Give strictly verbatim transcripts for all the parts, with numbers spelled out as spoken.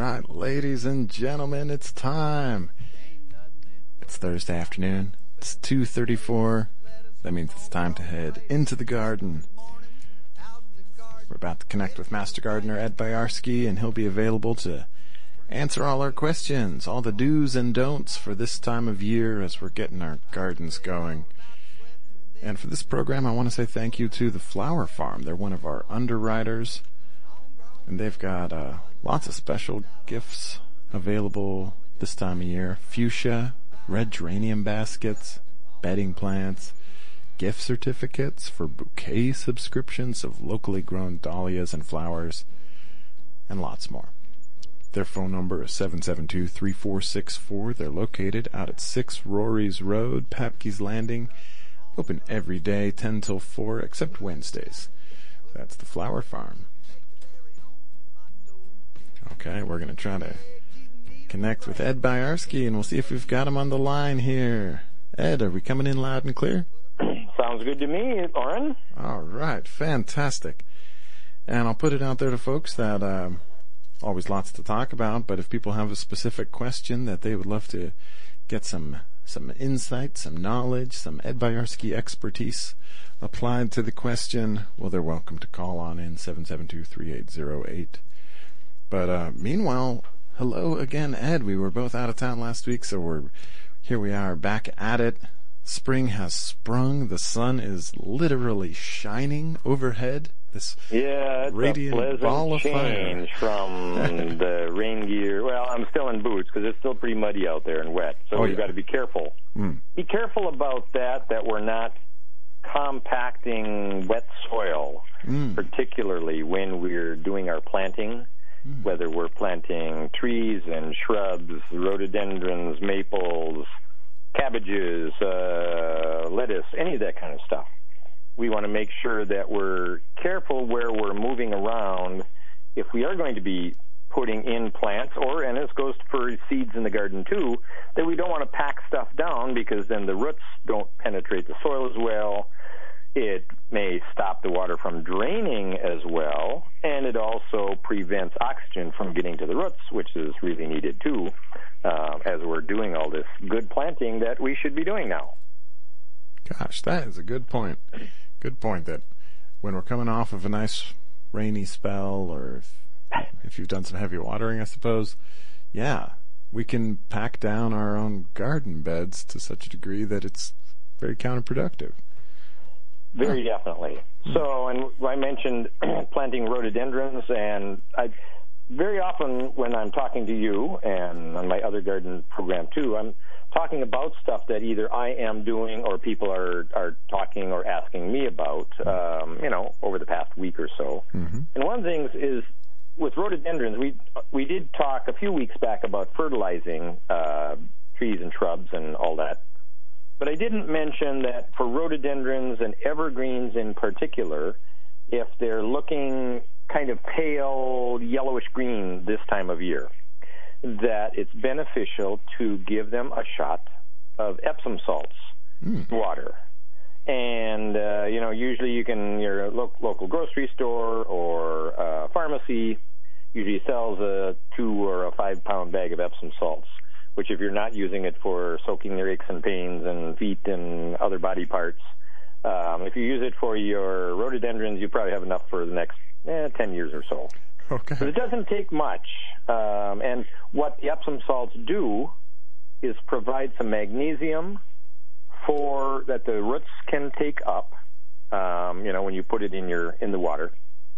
right, ladies and gentlemen, it's time. It's Thursday afternoon. It's two thirty-four. That means it's time to head into the garden. We're about to connect with Master Gardener Ed Boyarsky, and he'll be available to answer all our questions, all the do's and don'ts for this time of year as we're getting our gardens going. And for this program, I want to say thank you to the Flower Farm. They're one of our underwriters, and they've got uh, lots of special gifts available this time of year. Fuchsia, red geranium baskets, bedding plants, gift certificates for bouquet subscriptions of locally grown dahlias and flowers, and lots more. Their phone number is seven seven two, three four six four. They're located out at six Rory's Road, Papke's Landing. Open every day, ten till four, except Wednesdays. That's the Flower Farm. Okay, we're going to try to connect with Ed Boyarsky, and we'll see if we've got him on the line here. Ed, are we coming in loud and clear? Sounds good to me, Oren. All right, fantastic. And I'll put it out there to folks that uh, always lots to talk about, but if people have a specific question that they would love to get some some insight, some knowledge, some Ed Boyarsky expertise applied to the question, well, they're welcome to call on in seven seven two, three eight zero eight. But uh, meanwhile, hello again, Ed. We were both out of town last week, so we're here we are back at it. Spring has sprung. The sun is literally shining overhead. This yeah, it's radiant a pleasant ball of change fire. from the rain gear. Well, I'm still in boots because it's still pretty muddy out there and wet, so oh, we've yeah. got to be careful. Mm. Be careful about that, that we're not compacting wet soil, mm. particularly when we're doing our planting, mm. whether we're planting trees and shrubs, rhododendrons, maples, cabbages, uh, lettuce, any of that kind of stuff. We want to make sure that we're careful where we're moving around if we are going to be putting in plants, or, and this goes for seeds in the garden too, that we don't want to pack stuff down because then the roots don't penetrate the soil as well. It may stop the water from draining as well, and it also prevents oxygen from getting to the roots, which is really needed too, uh, as we're doing all this good planting that we should be doing now. Gosh, that is a good point. Good point that when we're coming off of a nice rainy spell, or if, if you've done some heavy watering, I suppose, yeah, we can pack down our own garden beds to such a degree that it's very counterproductive. Very definitely. So, and I mentioned planting rhododendrons, and I very often when I'm talking to you and on my other garden program too, I'm talking about stuff that either I am doing or people are, are talking or asking me about, um, you know, over the past week or so. Mm-hmm. And one of the things is with rhododendrons, we we did talk a few weeks back about fertilizing uh, trees and shrubs and all that. But I didn't mention that for rhododendrons and evergreens in particular, if they're looking kind of pale yellowish green this time of year, that it's beneficial to give them a shot of Epsom salts mm. water. And, uh, you know, usually you can, your lo- local grocery store or uh, pharmacy usually sells a two or a five pound bag of Epsom salts, which if you're not using it for soaking your aches and pains and feet and other body parts, um, if you use it for your rhododendrons, you probably have enough for the next eh, ten years or so. Okay. So it doesn't take much. Um, and what the Epsom salts do is provide some magnesium for that the roots can take up, um, you know, when you put it in your in the water.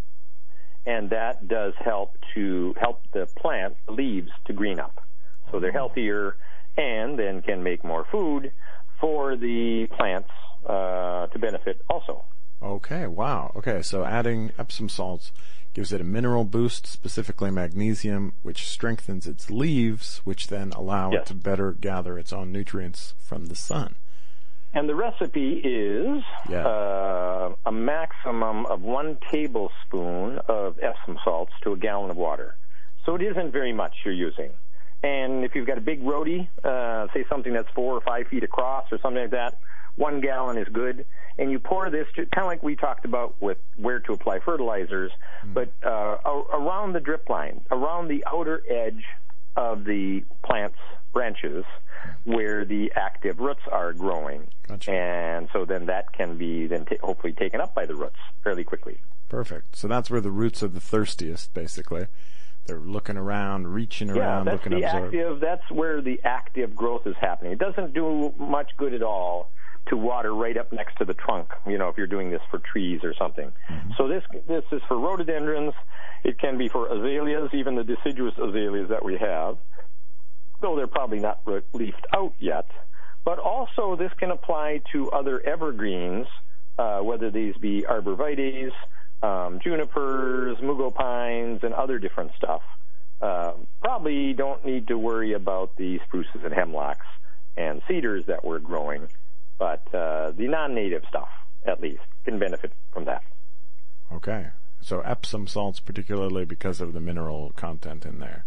And that does help to help the plant, the leaves, to green up. So they're healthier and then can make more food for the plants uh, to benefit also. Okay, wow. Okay, so adding Epsom salts gives it a mineral boost, specifically magnesium, which strengthens its leaves, which then allow yes. it to better gather its own nutrients from the sun. And the recipe is yeah. uh, a maximum of one tablespoon of Epsom salts to a gallon of water. So it isn't very much you're using. And if you've got a big rhodie, uh, say something that's four or five feet across or something like that, one gallon is good. And you pour this, kind of like we talked about with where to apply fertilizers, mm. but uh, around the drip line, around the outer edge of the plant's branches where the active roots are growing. Gotcha. And so then that can be then t- hopefully taken up by the roots fairly quickly. Perfect. So that's where the roots are the thirstiest, basically. They're looking around, reaching around, yeah, that's looking the absorb. active. That's where the active growth is happening. It doesn't do much good at all to water right up next to the trunk, you know, if you're doing this for trees or something. Mm-hmm. So this this is for rhododendrons. It can be for azaleas, even the deciduous azaleas that we have, though they're probably not leafed out yet. But also this can apply to other evergreens, uh, whether these be arborvitaes, um, junipers, mugo pines, and other different stuff. Uh, probably don't need to worry about the spruces and hemlocks and cedars that we're growing. But uh, the non-native stuff, at least, can benefit from that. Okay. So Epsom salts, particularly because of the mineral content in there.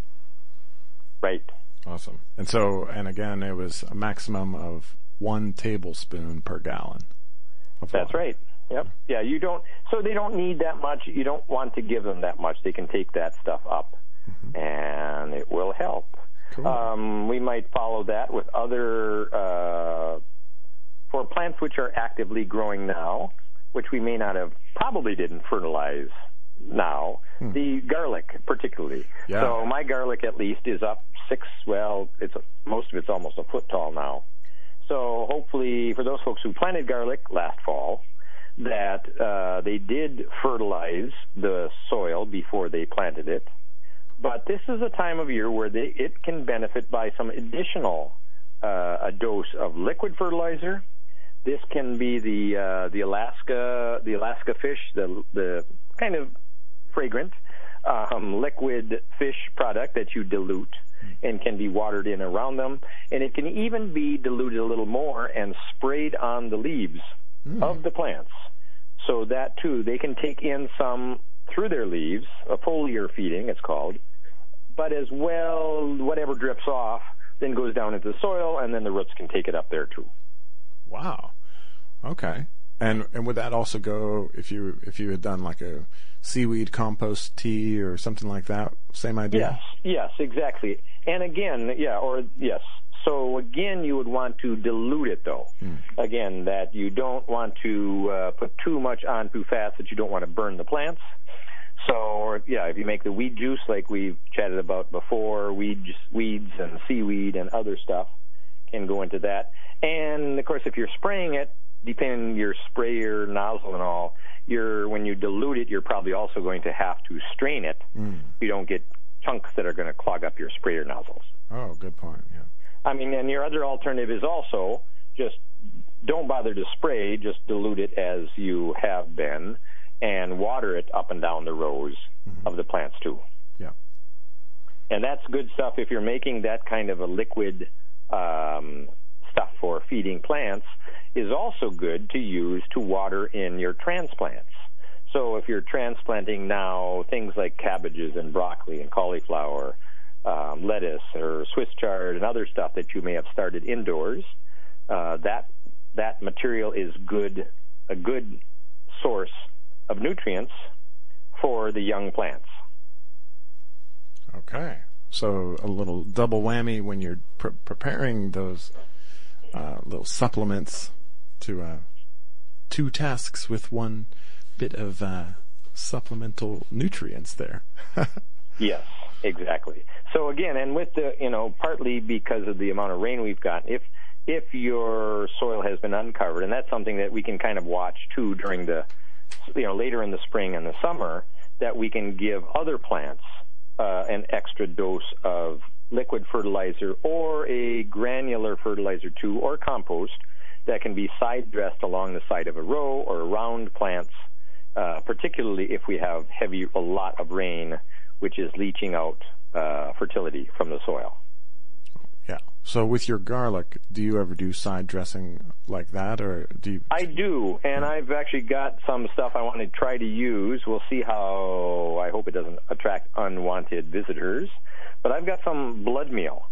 Right. Awesome. And so, and again, it was a maximum of one tablespoon per gallon of water. That's right. Yep. Yeah, you don't, so they don't need that much. You don't want to give them that much. They can take that stuff up, mm-hmm. and it will help. Cool. Um, we might follow that with other... Uh, For plants which are actively growing now, which we may not have, probably didn't fertilize now, hmm. the garlic particularly. Yeah. So my garlic at least is up six, well, it's most of it's almost a foot tall now. So hopefully for those folks who planted garlic last fall, that uh, they did fertilize the soil before they planted it. But this is a time of year where they, it can benefit by some additional, uh, a dose of liquid fertilizer. This can be the uh, the Alaska the Alaska fish, the the kind of fragrant um, liquid fish product that you dilute and can be watered in around them, and it can even be diluted a little more and sprayed on the leaves mm. of the plants, so that too they can take in some through their leaves, a foliar feeding it's called, but as well whatever drips off then goes down into the soil, and then the roots can take it up there too. Wow. Okay. And and would that also go if you if you had done like a seaweed compost tea or something like that? Same idea? Yes. Yes, exactly. And again, yeah, or yes. So again, you would want to dilute it though. Hmm. Again, that you don't want to uh, put too much on too fast that you don't want to burn the plants. So, or, yeah, if you make the weed juice like we've chatted about before, weeds, weeds and seaweed and other stuff can go into that. And, of course, if you're spraying it, depending on your sprayer nozzle and all, you're when you dilute it, you're probably also going to have to strain it. Mm. You don't get chunks that are going to clog up your sprayer nozzles. Oh, good point, yeah. I mean, and your other alternative is also just don't bother to spray, just dilute it as you have been, and water it up and down the rows mm-hmm. of the plants too. Yeah. And that's good stuff if you're making that kind of a liquid um, stuff for feeding plants, is also good to use to water in your transplants. So if you're transplanting now things like cabbages and broccoli and cauliflower, um, lettuce or Swiss chard and other stuff that you may have started indoors, uh, that that material is good, a good source of nutrients for the young plants. Okay. So a little double whammy when you're pre- preparing those uh, little supplements to uh, two tasks with one bit of uh, supplemental nutrients there. Yes, exactly. So again, and with the, you know, partly because of the amount of rain we've gotten, if if your soil has been uncovered, and that's something that we can kind of watch too during the, you know, later in the spring and the summer, that we can give other plants uh, an extra dose of liquid fertilizer or a granular fertilizer too, or compost that can be side dressed along the side of a row or around plants, uh, particularly if we have heavy, a lot of rain, which is leaching out uh, fertility from the soil. Yeah. So with your garlic, do you ever do side dressing like that, or do you? I do, and I've actually got some stuff I want to try to use. We'll see how. I hope it doesn't attract unwanted visitors. But I've got some blood meal,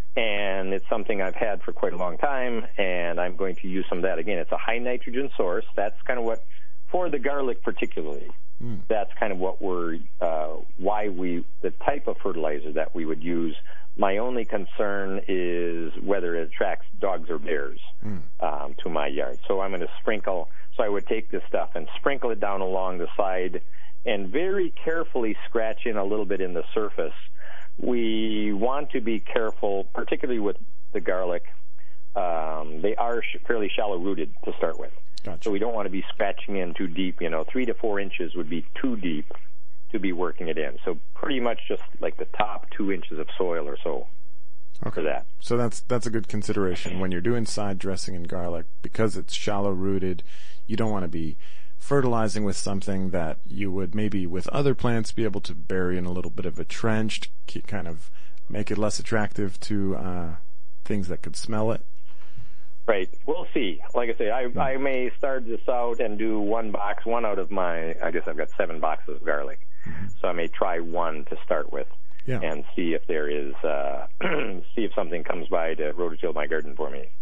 and it's something I've had for quite a long time, and I'm going to use some of that. Again, it's a high nitrogen source. That's kind of what, for the garlic particularly, mm. that's kind of what we're, uh, why we, the type of fertilizer that we would use. My only concern is whether it attracts dogs or bears mm. um, to my yard. So I'm going to sprinkle, so I would take this stuff and sprinkle it down along the side and very carefully scratch in a little bit in the surface. We want to be careful, particularly with the garlic. Um, they are sh- fairly shallow-rooted to start with. Gotcha. So we don't want to be scratching in too deep. You know, three to four inches would be too deep to be working it in. So pretty much just like the top two inches of soil or so okay. for that. So that's that's a good consideration when you're doing side dressing in garlic. Because it's shallow-rooted, you don't want to be fertilizing with something that you would maybe with other plants be able to bury in a little bit of a trench, to kind of make it less attractive to uh, things that could smell it. Right. We'll see. Like I say, I, I may start this out and do one box, one out of my, I guess I've got seven boxes of garlic. Mm-hmm. So I may try one to start with yeah. and see if there is, uh, see if something comes by to rototill my garden for me.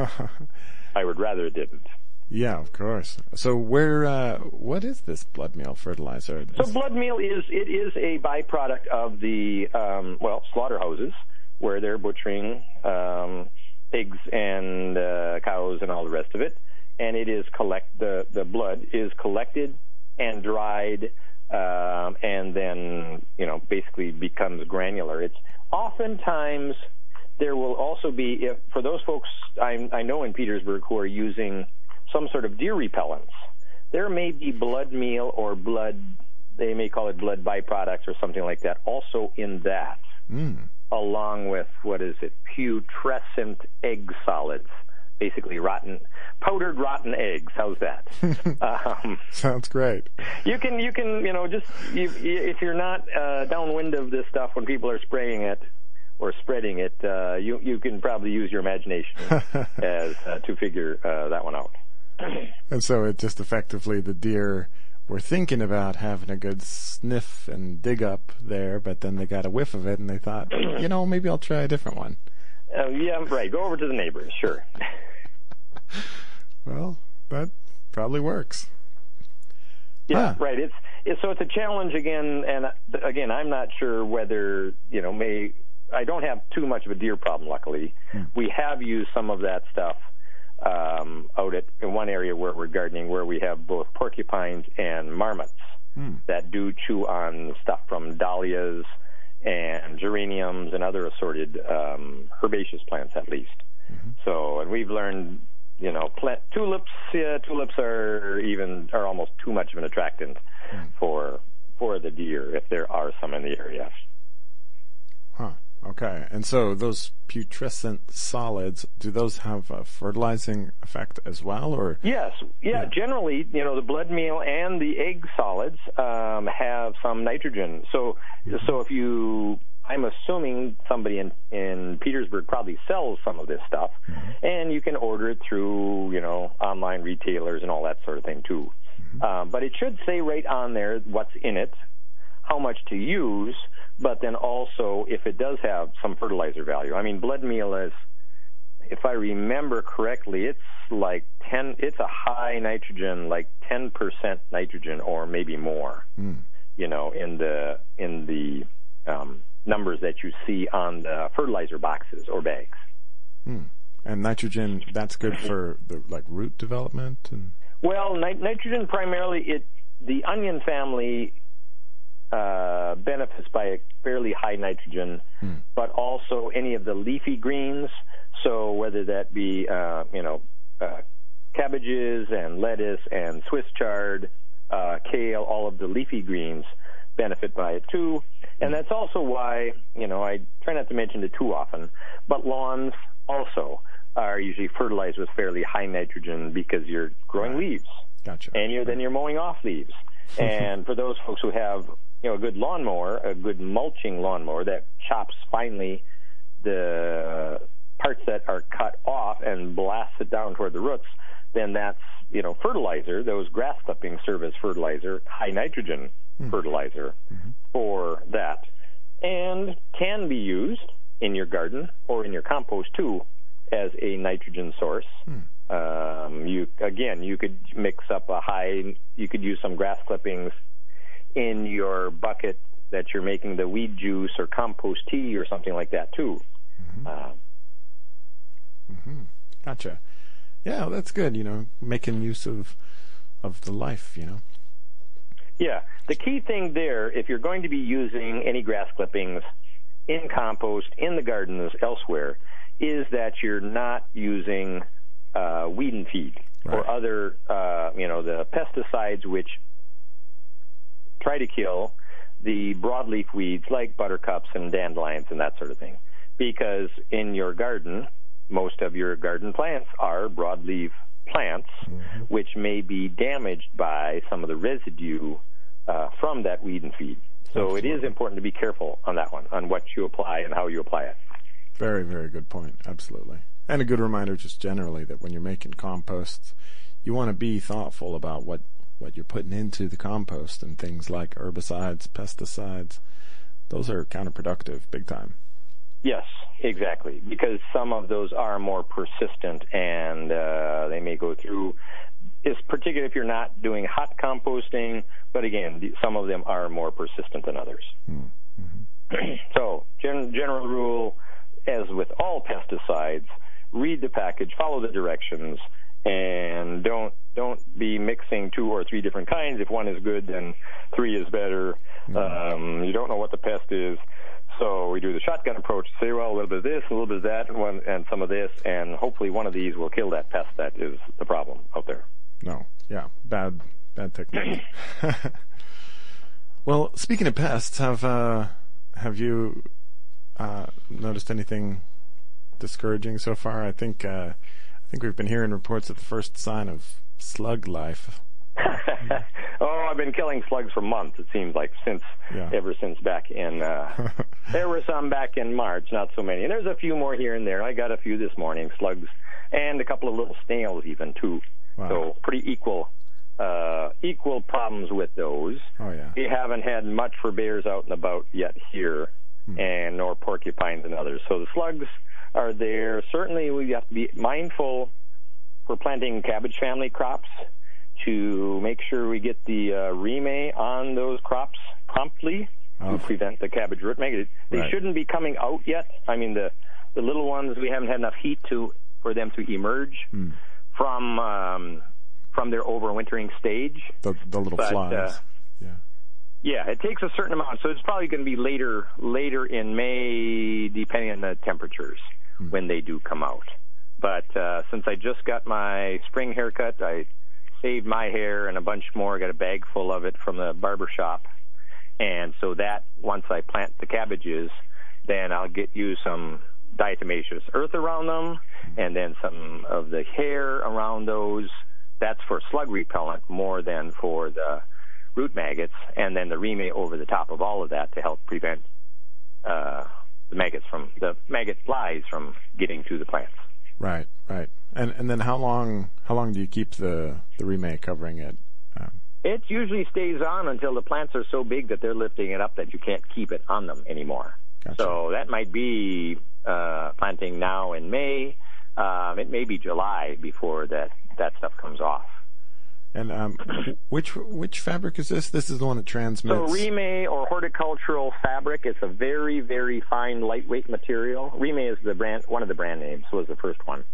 I would rather it didn't. Yeah, of course. So where, uh, what is this blood meal fertilizer? So blood meal is, it is a byproduct of the, um, well, slaughterhouses where they're butchering, um, pigs and, uh, cows and all the rest of it. And it is collect, the, the blood is collected and dried, um, and then, you know, basically becomes granular. It's oftentimes there will also be, if, for those folks I, I know in Petersburg who are using some sort of deer repellents, there may be blood meal or blood, they may call it blood byproducts or something like that, also in that, mm. along with, what is it, putrescent egg solids, basically rotten, powdered rotten eggs. How's that? um, Sounds great. You can, you can, you know, just, you, if you're not uh, downwind of this stuff when people are spraying it, or spreading it, uh, you you can probably use your imagination as uh, to figure uh, that one out. And so it just effectively, the deer were thinking about having a good sniff and dig up there, but then they got a whiff of it and they thought, you know, maybe I'll try a different one. Uh, yeah, right. Go over to the neighbors, sure. Well, that probably works. Yeah, huh. right. It's, it's so it's a challenge again, and again, I'm not sure whether, you know, may I don't have too much of a deer problem, luckily. Hmm. We have used some of that stuff um, out at in one area where we're gardening, where we have both porcupines and marmots hmm. that do chew on stuff from dahlias and geraniums and other assorted um, herbaceous plants, at least. Mm-hmm. So, and we've learned, you know, plant, tulips. Yeah, tulips are even are almost too much of an attractant hmm. for for the deer if there are some in the area. Huh. Okay, and so those putrescent solids, do those have a fertilizing effect as well, or? Yes, yeah, yeah. Generally, you know, the blood meal and the egg solids um, have some nitrogen. So, mm-hmm. so if you, I'm assuming somebody in, in Petersburg probably sells some of this stuff, mm-hmm. and you can order it through, you know, online retailers and all that sort of thing too. Mm-hmm. Um, but it should say right on there what's in it, how much to use, but then also if it does have some fertilizer value. I mean, blood meal is, if I remember correctly, it's like ten, it's a high nitrogen, like ten percent nitrogen or maybe more, mm. you know, in the, in the um, numbers that you see on the fertilizer boxes or bags. Mm. And nitrogen, that's good for the, like, root development? And Well, nit- nitrogen primarily, it the onion family Uh, benefits by a fairly high nitrogen, hmm. but also any of the leafy greens. So whether that be, uh, you know, uh, cabbages and lettuce and Swiss chard, uh, kale, all of the leafy greens benefit by it too. And that's also why, you know, I try not to mention it too often, but lawns also are usually fertilized with fairly high nitrogen because you're growing leaves. Gotcha. And you're, then you're mowing off leaves. And for those folks who have, you know, a good lawnmower, a good mulching lawnmower that chops finely the parts that are cut off and blasts it down toward the roots, then that's, you know, fertilizer. Those grass clippings serve as fertilizer, high nitrogen mm. fertilizer mm-hmm. for that, and can be used in your garden or in your compost too as a nitrogen source. Hmm. Um, you again, you could mix up a high. You could use some grass clippings in your bucket that you're making the weed juice or compost tea or something like that too. Mm-hmm. Uh, mm-hmm. Gotcha. Yeah, well, that's good. You know, making use of of the life. You know. Yeah, the key thing there, if you're going to be using any grass clippings in compost, in the gardens, elsewhere, is that you're not using uh, weed and feed right. or other, uh, you know, the pesticides which try to kill the broadleaf weeds like buttercups and dandelions and that sort of thing. Because in your garden, most of your garden plants are broadleaf plants, mm-hmm. which may be damaged by some of the residue uh, from that weed and feed. So Absolutely. It is important to be careful on that one, on what you apply and how you apply it. Very, very good point. Absolutely. And a good reminder just generally that when you're making composts, you want to be thoughtful about what, what you're putting into the compost, and things like herbicides, pesticides. Those are counterproductive big time. Yes, exactly, because some of those are more persistent, and uh, they may go through, it's particularly if you're not doing hot composting, but again, some of them are more persistent than others. Mm-hmm. So, gen- general rule, as with all pesticides, read the package, follow the directions, and don't don't be mixing two or three different kinds. If one is good, then three is better. Mm-hmm. Um, you don't know what the pest is. So we do the shotgun approach, say, well, a little bit of this, a little bit of that, and, one, and some of this, and hopefully one of these will kill that pest that is the problem out there. No, yeah, bad bad technique. Well, speaking of pests, have uh, have you uh, noticed anything discouraging so far? I think uh, I think we've been hearing reports of the first sign of slug life. Oh, I've been killing slugs for months, it seems like, since yeah. ever since back in, uh, there were some back in March, not so many. And there's a few more here and there. I got a few this morning, slugs, and a couple of little snails even, too. Wow. So pretty equal, uh, equal problems with those. Oh, yeah. We haven't had much for bears out and about yet here, hmm. and nor porcupines and others. So the slugs are there. Certainly we have to be mindful for planting cabbage family crops to make sure we get the uh, remay on those crops promptly oh. to prevent the cabbage root maggot. They right. shouldn't be coming out yet. I mean, the the little ones, we haven't had enough heat to for them to emerge hmm. from um, from their overwintering stage. The, the little but, flies. Uh, yeah. Yeah, it takes a certain amount, so it's probably going to be later later in May, depending on the temperatures, hmm. when they do come out. But uh, since I just got my spring haircut, I saved my hair and a bunch more. I got a bag full of it from the barber shop. And so that, once I plant the cabbages, then I'll get you some diatomaceous earth around them, and then some of the hair around those. That's for slug repellent more than for the root maggots, and then the remay over the top of all of that to help prevent uh, the maggots from, the maggot flies from getting to the plants. Right, right. And and then how long how long do you keep the, the remay covering it? Um, it usually stays on until the plants are so big that they're lifting it up that you can't keep it on them anymore. Gotcha. So that might be uh, planting now in May. Um, it may be July before that, that stuff comes off. And um, which which fabric is this? This is the one that transmits. So remay or horticultural fabric. It's a very very fine lightweight material. Remay is the brand, one of the brand names. Was the first one,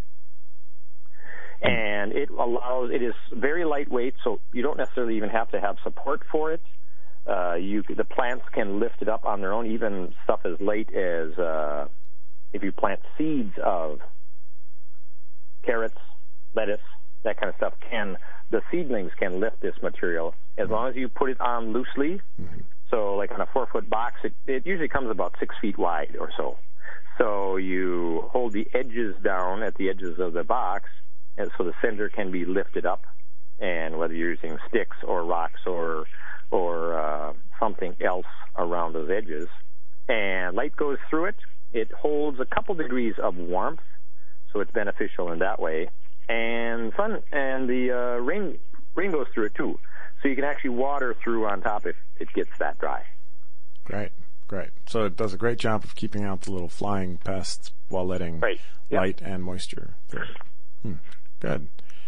and it allows. It is very lightweight, so you don't necessarily even have to have support for it. Uh, you the plants can lift it up on their own. Even stuff as late as uh, if you plant seeds of carrots, lettuce, that kind of stuff can. The seedlings can lift this material as long as you put it on loosely. Mm-hmm. So like on a four-foot box, it, it usually comes about six feet wide or so. So you hold the edges down at the edges of the box, and so the center can be lifted up. And whether you're using sticks or rocks or or uh, something else around those edges, and light goes through it, it holds a couple degrees of warmth, so it's beneficial in that way. And sun and the uh, rain rain goes through it too, so you can actually water through on top if it gets that dry. Great, great. So it does a great job of keeping out the little flying pests while letting right. light yep. and moisture through. Hmm. Good.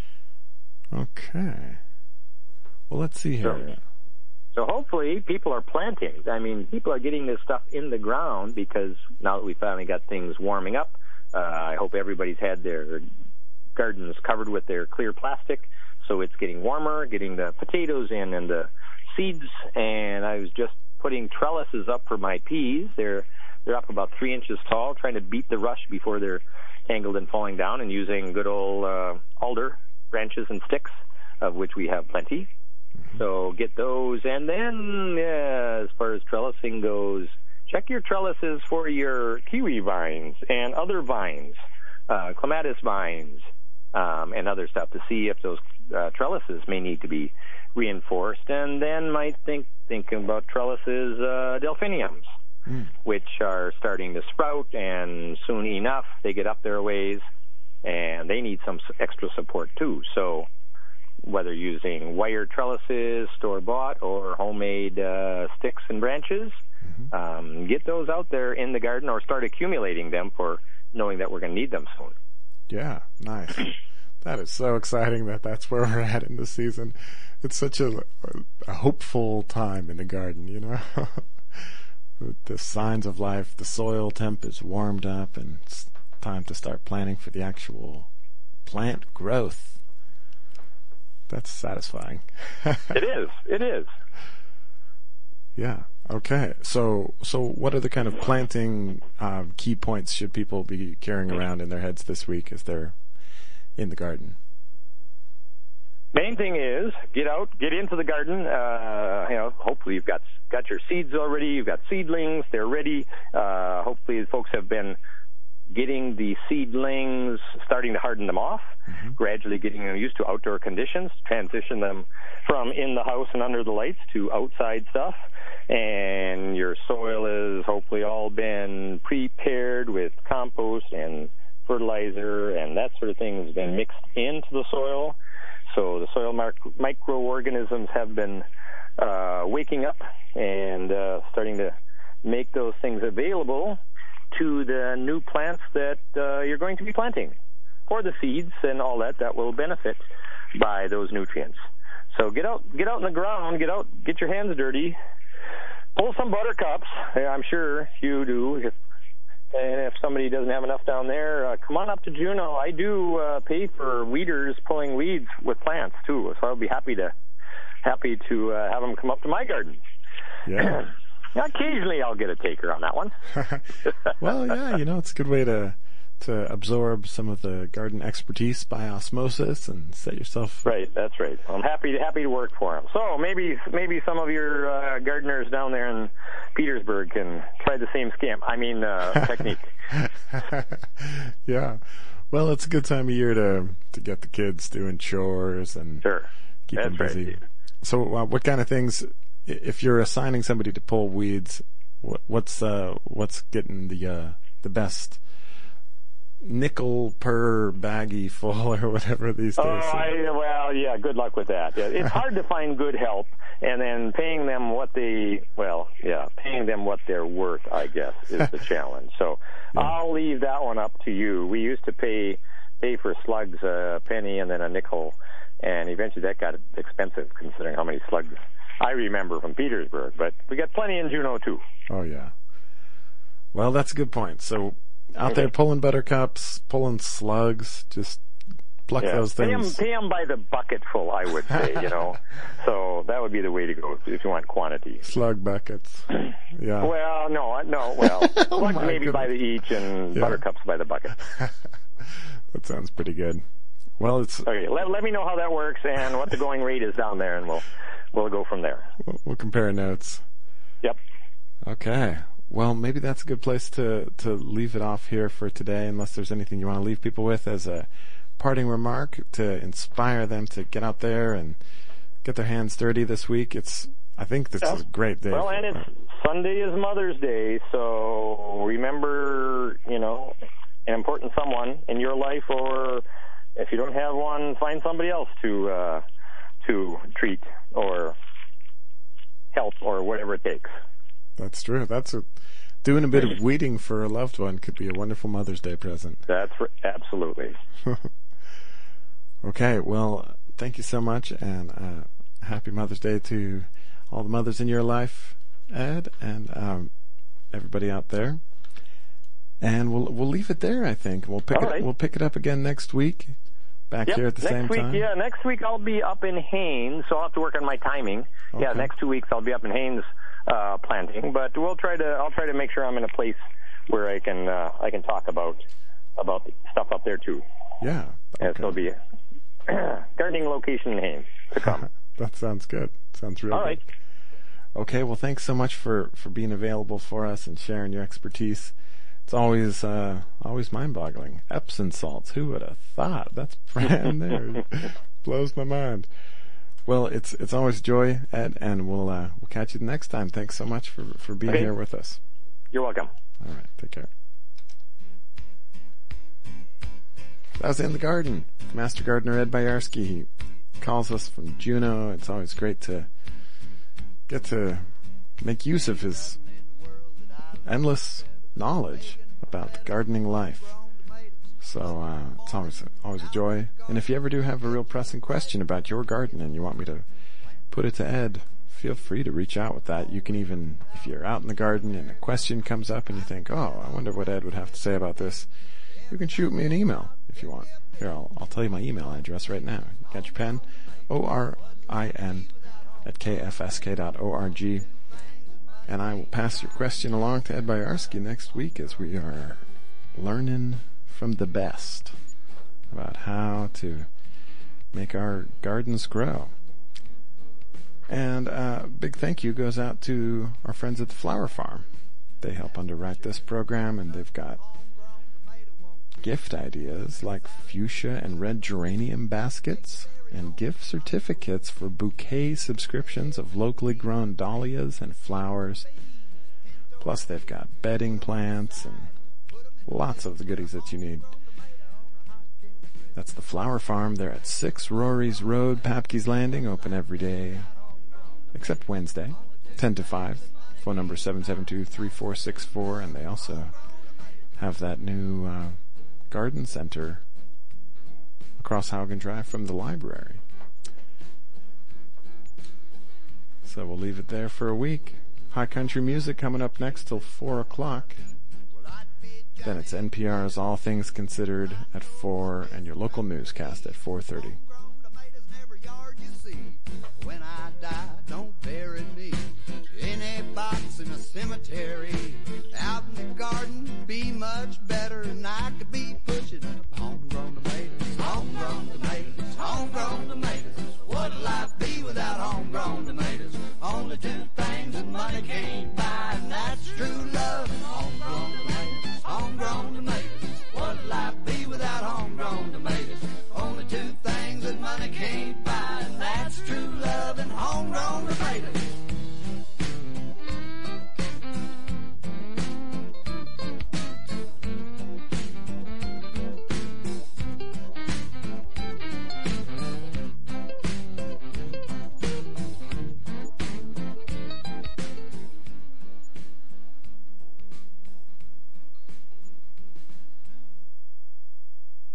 Okay. Well, let's see here. So, so hopefully people are planting. I mean, people are getting this stuff in the ground because now that we finally got things warming up, uh, I hope everybody's had their gardens covered with their clear plastic, so it's getting warmer, getting the potatoes in and the seeds. And I was just putting trellises up for my peas. They're they're up about three inches tall, trying to beat the rush before they're tangled and falling down, and using good old uh, alder branches and sticks, of which we have plenty. So get those. And then, yeah, as far as trellising goes, check your trellises for your kiwi vines and other vines, uh, clematis vines, um, and other stuff to see if those uh, trellises may need to be reinforced. And then might think thinking about trellises, uh, delphiniums, mm. which are starting to sprout, and soon enough they get up their ways, and they need some extra support too. So whether using wire trellises, store-bought, or homemade uh, sticks and branches, mm-hmm. um, get those out there in the garden, or start accumulating them for knowing that we're going to need them soon. Yeah, nice. That is so exciting that that's where we're at in the season. It's such a, a hopeful time in the garden, you know. The signs of life, the soil temp is warmed up, and it's time to start planning for the actual plant growth. That's satisfying. It is. It is. Yeah. Okay. So, so what are the kind of planting uh, key points should people be carrying around in their heads this week as they're in the garden? Main thing is get out, get into the garden. Uh, you know, hopefully you've got got your seeds already. You've got seedlings; they're ready. Uh, hopefully, folks have been getting the seedlings, starting to harden them off, mm-hmm. gradually getting them used to outdoor conditions, transition them from in the house and under the lights to outside stuff. And your soil has hopefully all been prepared with compost and fertilizer, and that sort of thing has been mixed into the soil. So the soil mar- microorganisms have been uh, waking up and uh, starting to make those things available to the new plants that uh, you're going to be planting, or the seeds and all that that will benefit by those nutrients. So get out, get out in the ground, get out, get your hands dirty, pull some buttercups. I'm sure you do. If, and if somebody doesn't have enough down there, uh, come on up to Juneau. I do uh, pay for weeders pulling weeds with plants too, so I'll be happy to happy to uh, have them come up to my garden. Yeah. Occasionally I'll get a taker on that one. Well, yeah, you know, it's a good way to to absorb some of the garden expertise by osmosis and set yourself... Right, that's right. I'm happy happy to work for them. So maybe maybe some of your uh, gardeners down there in Petersburg can try the same scam. I mean, uh, technique. Yeah. Well, it's a good time of year to, to get the kids doing chores and sure. keep that's them busy. Right. So uh, what kind of things... If you're assigning somebody to pull weeds, what's uh, what's getting the uh, the best nickel per baggie full or whatever these days? Oh, I, well, yeah. Good luck with that. Yeah, it's hard to find good help, and then paying them what they well, yeah, paying them what they're worth, I guess, is the challenge. So yeah. I'll leave that one up to you. We used to pay pay for slugs a penny and then a nickel, and eventually that got expensive considering how many slugs I remember from Petersburg, but we got plenty in Juneau too. Oh yeah. Well, that's a good point. So out okay. there pulling buttercups, pulling slugs, just pluck yeah. those things. Pay them, pay them by the bucketful, I would say. You know, so that would be the way to go if you want quantity. Slug buckets. Yeah. Well, no, no. Well, oh slugs maybe goodness. by the each, and yeah. buttercups by the bucket. That sounds pretty good. Well, it's okay. Let, let me know how that works and what the going rate is down there, and we'll. We'll go from there. We'll, we'll compare notes. Yep. Okay. Well, maybe that's a good place to, to leave it off here for today, unless there's anything you want to leave people with as a parting remark to inspire them to get out there and get their hands dirty this week. It's I think this yeah. is a great day. Well, and it's Sunday is Mother's Day, so remember, you know, an important someone in your life, or if you don't have one, find somebody else to uh, to treat or help or whatever it takes. That's true. That's a, doing a bit of weeding for a loved one could be a wonderful Mother's Day present. That's r- absolutely. Okay, well, thank you so much, and uh, happy Mother's Day to all the mothers in your life, Ed, and um, everybody out there. And we'll we'll leave it there, I think. We'll pick all it right. we'll pick it up again next week, back yep. here at the next same week, time. Yeah, next week I'll be up in Haines, so I'll have to work on my timing. Okay. Yeah, next two weeks I'll be up in Haines uh, planting, but we'll try to. I'll try to make sure I'm in a place where I can uh, I can talk about about stuff up there too. Yeah. Okay. Yeah, so it'll be a gardening location in Haines to come. That sounds good. Sounds real All good. right. Okay, well, thanks so much for, for being available for us and sharing your expertise. It's always uh, always mind-boggling. Epsom salts, who would have thought? That's brand new. Blows my mind. Well, it's it's always a joy, Ed, and we'll uh, we'll catch you the next time. Thanks so much for, for being okay. here with us. You're welcome. All right, take care. That was In the Garden. Master Gardener Ed Boyarsky. He calls us from Juneau. It's always great to get to make use of his endless knowledge about gardening life. So uh, it's always always a joy. And if you ever do have a real pressing question about your garden and you want me to put it to Ed, feel free to reach out with that. You can even, if you're out in the garden and a question comes up and you think, oh, I wonder what Ed would have to say about this, you can shoot me an email if you want. Here, I'll, I'll tell you my email address right now. You got your pen? O R I N at k f s k dot org. And I will pass your question along to Ed Boyarsky next week as we are learning from the best about how to make our gardens grow. And a big thank you goes out to our friends at the Flower Farm. They help underwrite this program, and they've got gift ideas like fuchsia and red geranium baskets, and gift certificates for bouquet subscriptions of locally grown dahlias and flowers. Plus, they've got bedding plants and lots of the goodies that you need. That's the Flower Farm. They're at six Rory's Road, Papke's Landing, open every day except Wednesday, ten to five. Phone number seven seven two, three four six four, and they also have that new uh, garden center across Haugen Drive from the library. So we'll leave it there for a week. High country music coming up next till four o'clock. Then it's N P R's All Things Considered at four, and your local newscast at four thirty. When I die, don't bury me in a box in a cemetery. Out in the garden, be much better, and I could be pushing up homegrown tomatoes, homegrown tomatoes, homegrown tomatoes. What'd life be without homegrown tomatoes? Only two things that money can't buy, and that's true love and homegrown tomatoes, homegrown tomatoes.